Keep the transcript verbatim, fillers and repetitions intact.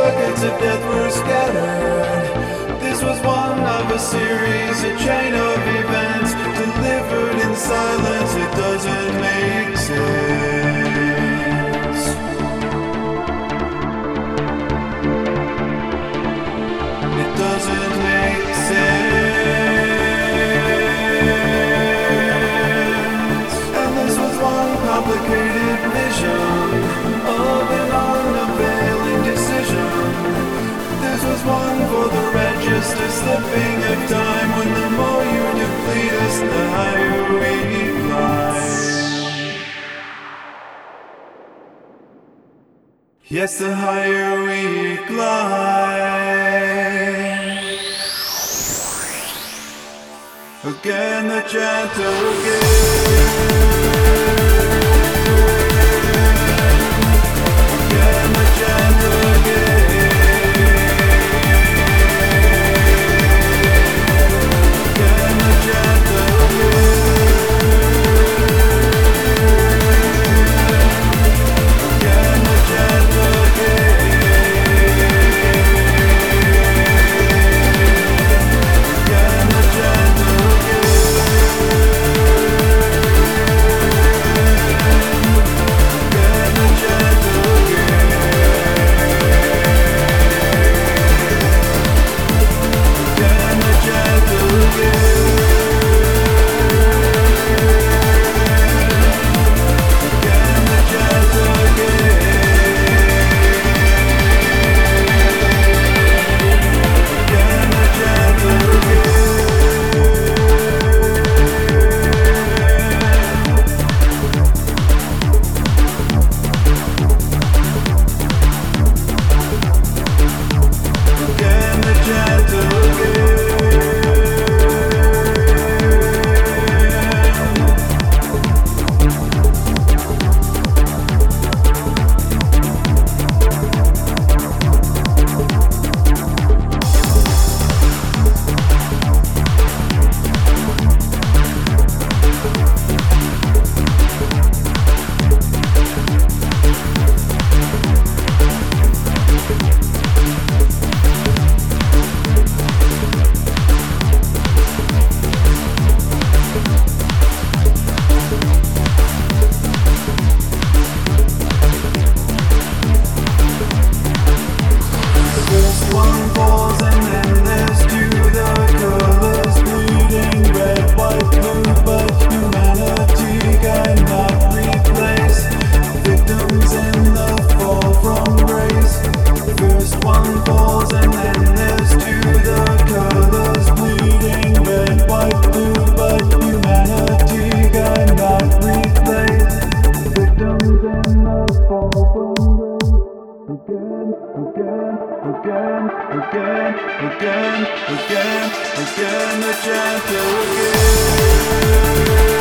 circuits of death were scattered. This was one of a series, a chain of events delivered in silence. It doesn't make sense. It doesn't make sense. And this was one complicated vision of an unavailing decision. This was one for the register, slipping of time. When the more you deplete us, the higher we climb. Yes, the higher we climb. Again, the gentle again. Again, the gentle again. Again, again, again, again, again, the gentle again.